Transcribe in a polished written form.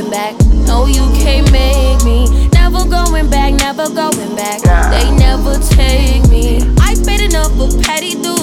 going back. No, you can't make me. Never going back, never going back. They never take me. I paid enough for petty dudes.